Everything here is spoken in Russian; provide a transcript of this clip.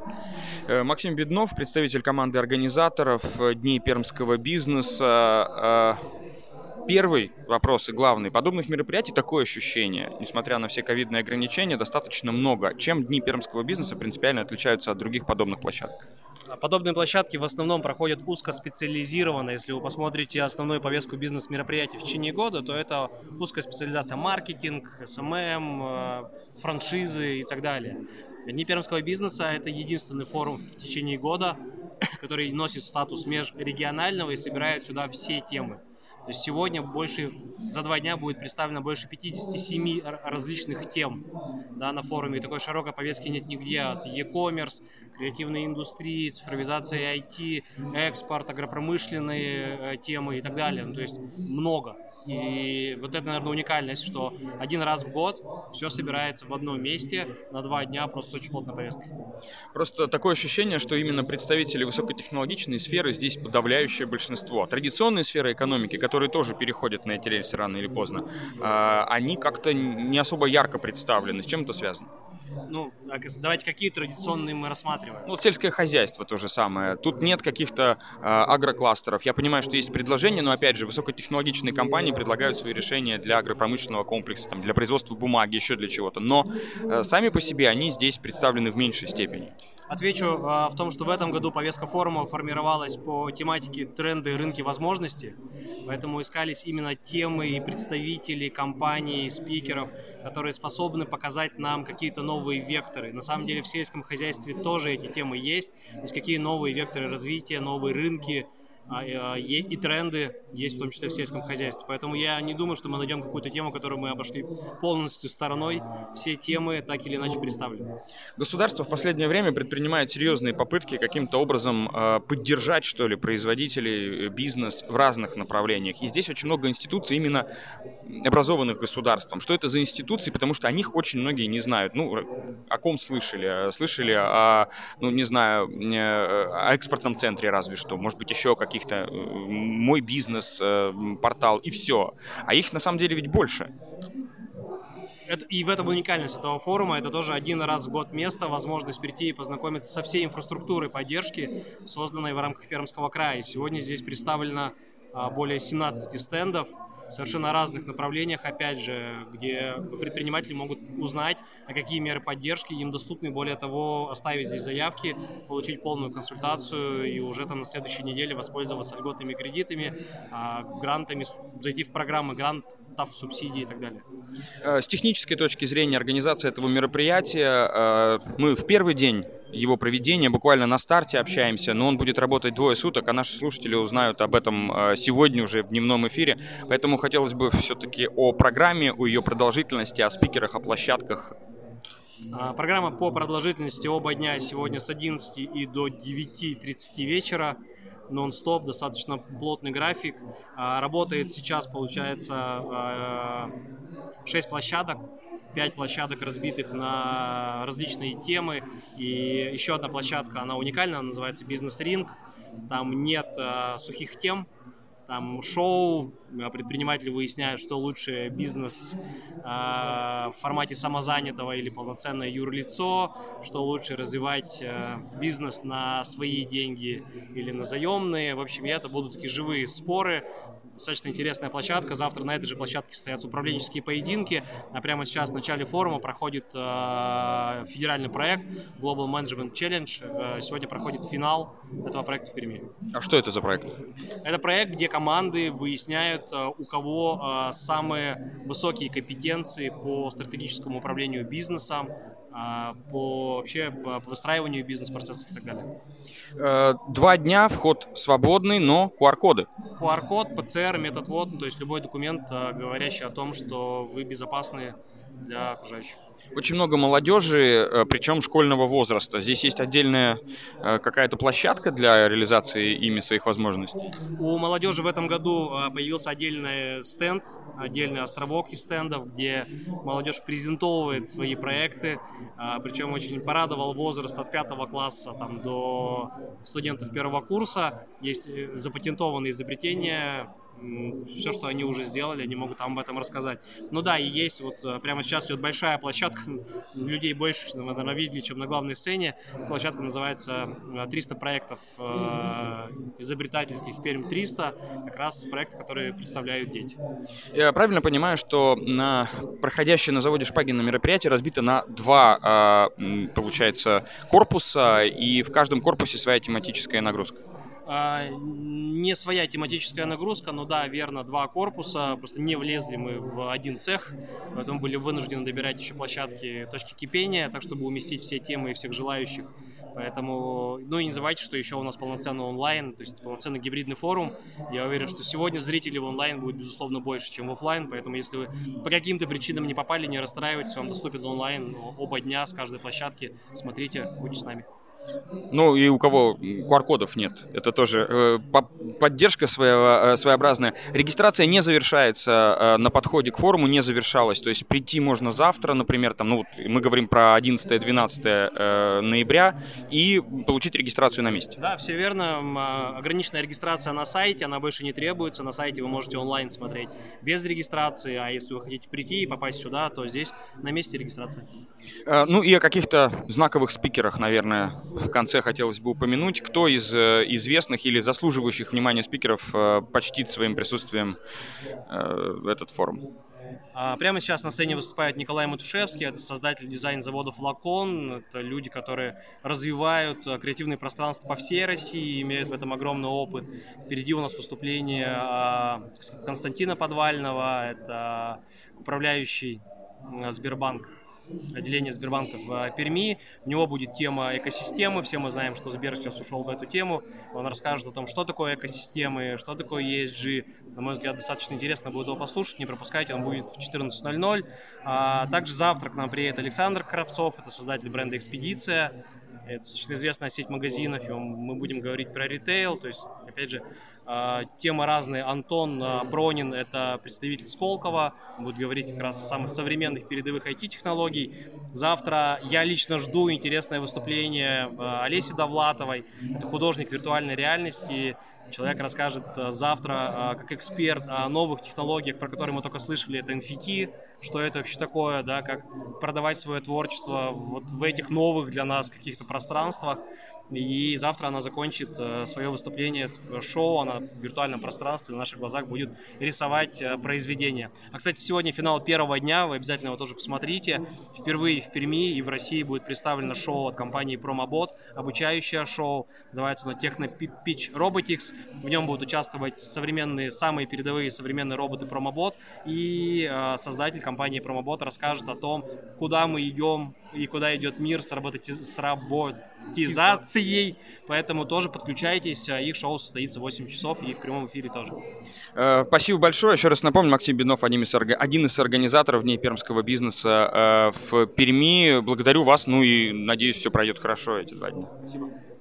Максим Беднов, представитель команды организаторов Дней пермского бизнеса. Первый вопрос и главный. Подобных мероприятий такое ощущение, несмотря на все ковидные ограничения, достаточно много. Чем Дни пермского бизнеса принципиально отличаются от других подобных площадок? Подобные площадки в основном проходят узкоспециализированно. Если вы посмотрите основную повестку бизнес-мероприятий в течение года, то это узкая специализация маркетинг, СММ, франшизы и так далее. Дни пермского бизнеса – это единственный форум в течение года, который носит статус межрегионального и собирает сюда все темы. То есть сегодня за 2 дня будет представлено больше 57 различных тем, да, на форуме. И такой широкой повестки нет нигде, от e-commerce, креативной индустрии, цифровизации IT, экспорт, агропромышленные темы и так далее. Ну, то есть много. И вот это, наверное, уникальность, что один раз в год все собирается в одном месте на 2 дня, просто с очень плотной повесткой. Просто такое ощущение, что именно представители высокотехнологичной сферы здесь подавляющее большинство. Традиционные сферы экономики, которые тоже переходят на эти рельсы рано или поздно, они как-то не особо ярко представлены. С чем это связано? Ну, давайте какие традиционные мы рассматриваем. Ну, вот сельское хозяйство то же самое. Тут нет каких-то агрокластеров. Я понимаю, что есть предложения, но, опять же, высокотехнологичные компании предлагают свои решения для агропромышленного комплекса, там, для производства бумаги, еще для чего-то. Но сами по себе они здесь представлены в меньшей степени. Отвечу в том, что в этом году повестка форума формировалась по тематике тренды, рынки, возможности, поэтому искались именно темы и представители компаний, спикеров, которые способны показать нам какие-то новые векторы. На самом деле в сельском хозяйстве тоже эти темы есть, то есть какие новые векторы развития, новые рынки и тренды есть в том числе в сельском хозяйстве. Поэтому я не думаю, что мы найдем какую-то тему, которую мы обошли полностью стороной. Все темы так или иначе представлены. Государство в последнее время предпринимает серьезные попытки каким-то образом поддержать, что ли, производителей, бизнес в разных направлениях. И здесь очень много институций, именно образованных государством. Что это за институции? Потому что о них очень многие не знают. Ну, о ком слышали? Слышали о, ну, не знаю, о экспортном центре разве что. Может быть, еще о каких-то «Мой бизнес», портал и все. А их на самом деле ведь больше. И в этом уникальность этого форума. Это тоже один раз в год место, возможность прийти и познакомиться со всей инфраструктурой поддержки, созданной в рамках Пермского края. Сегодня здесь представлено более 17 стендов в совершенно разных направлениях, опять же, где предприниматели могут узнать, а какие меры поддержки им доступны, более того, оставить здесь заявки, получить полную консультацию и уже там на следующей неделе воспользоваться льготными кредитами, грантами, зайти в программы грантов, субсидий и так далее. С технической точки зрения организации этого мероприятия мы в первый день его проведения буквально на старте общаемся, но он будет работать 2 суток, а наши слушатели узнают об этом сегодня уже в дневном эфире. Поэтому хотелось бы все-таки о программе, о ее продолжительности, о спикерах, о площадках. Программа по продолжительности оба дня сегодня с 11 и до 9:30 вечера. Нон-стоп, достаточно плотный график. Работает сейчас, получается, 6 площадок. 5 площадок, разбитых на различные темы. И еще одна площадка, она уникальна, она называется «Бизнес-ринг». Там нет сухих тем, там шоу, предприниматели выясняют, что лучше бизнес в формате самозанятого или полноценное юрлицо, что лучше развивать бизнес на свои деньги или на заемные. В общем, это будут такие живые споры. Достаточно интересная площадка. Завтра на этой же площадке состоятся управленческие поединки. А прямо сейчас в начале форума проходит федеральный проект Global Management Challenge. Сегодня проходит финал этого проекта в Перми. А что это за проект? Это проект, где команды выясняют, у кого самые высокие компетенции по стратегическому управлению бизнесом, по выстраиванию бизнес-процессов и так далее. 2 дня, вход свободный, но QR-коды. QR-код, ПЦР, метод ВОД, то есть любой документ, говорящий о том, что вы безопасны для окружающих. Очень много молодежи, причем школьного возраста. Здесь есть отдельная какая-то площадка для реализации ими своих возможностей? У молодежи в этом году появился отдельный стенд, отдельный островок из стендов, где молодежь презентовывает свои проекты. Причем очень порадовал возраст от 5 класса до студентов 1 курса. Есть запатентованные изобретения, все, что они уже сделали, они могут там об этом рассказать. Ну да, и есть вот прямо сейчас идет большая площадка, людей больше, чем вы, наверное, видели, чем на главной сцене. Площадка называется 300 проектов изобретательских, Пермь 300, как раз проекты, которые представляют дети. Я правильно понимаю, что на проходящее на заводе Шпагина мероприятие разбито на два, получается, корпуса, и в каждом корпусе своя тематическая нагрузка? Не своя тематическая нагрузка, но да, верно, два корпуса, просто не влезли мы в один цех, поэтому были вынуждены добирать еще площадки, точки кипения, так чтобы уместить все темы и всех желающих. Поэтому, ну и не забывайте, что еще у нас полноценный онлайн, то есть полноценный гибридный форум. Я уверен, что сегодня зрителей в онлайн будет, безусловно, больше, чем в офлайн, поэтому если вы по каким-то причинам не попали, не расстраивайтесь, вам доступен онлайн оба дня с каждой площадки. Смотрите, будьте с нами. Ну и у кого QR-кодов нет, это тоже поддержка своеобразная. Регистрация не завершается на подходе к форуму, не завершалась, то есть прийти можно завтра, например, там, ну, вот мы говорим про 11-12 ноября, и получить регистрацию на месте. Да, все верно. Ограниченная регистрация на сайте, она больше не требуется. На сайте вы можете онлайн смотреть без регистрации, а если вы хотите прийти и попасть сюда, то здесь на месте регистрация. Ну и о каких-то знаковых спикерах, наверное, в конце хотелось бы упомянуть. Кто из известных или заслуживающих внимания спикеров почтит своим присутствием этот форум? Прямо сейчас на сцене выступает Николай Матушевский, это создатель дизайн-завода «Флакон». Это люди, которые развивают креативные пространства по всей России, имеют в этом огромный опыт. Впереди у нас выступление Константина Подвального, это управляющий Сбербанк, отделение Сбербанка в Перми. У него будет тема экосистемы. Все мы знаем, что Сбер сейчас ушел в эту тему. Он расскажет о том, что такое экосистемы, что такое ESG. На мой взгляд, достаточно интересно будет его послушать. Не пропускайте, он будет в 14:00. Также завтра к нам приедет Александр Кравцов, это создатель бренда «Экспедиция». Это достаточно известная сеть магазинов, и мы будем говорить про ритейл. То есть, опять же, темы разные. Антон Пронин – это представитель Сколково, он будет говорить как раз о самых современных передовых IT-технологий. Завтра я лично жду интересное выступление Олеси Довлатовой, это художник виртуальной реальности. Человек расскажет завтра как эксперт о новых технологиях, про которые мы только слышали, это NFT, что это вообще такое, да, как продавать свое творчество вот в этих новых для нас каких-то пространствах. И завтра она закончит свое выступление, шоу, она в виртуальном пространстве на наших глазах будет рисовать произведения. Кстати, сегодня финал первого дня, вы обязательно его тоже посмотрите. Впервые в Перми и в России будет представлено шоу от компании Promobot, обучающее шоу, называется оно Techno Pitch Robotics. В нем будут участвовать самые передовые современные роботы Promobot, и создатель компании Promobot расскажет о том, куда мы идем и куда идет мир с роботизацией, поэтому тоже подключайтесь, их шоу состоится в 8 часов и в прямом эфире тоже. Спасибо большое. Еще раз напомню, Максим Беднов, один из организаторов Дней пермского бизнеса в Перми. Благодарю вас, ну и надеюсь, все пройдет хорошо эти 2 дня. Спасибо.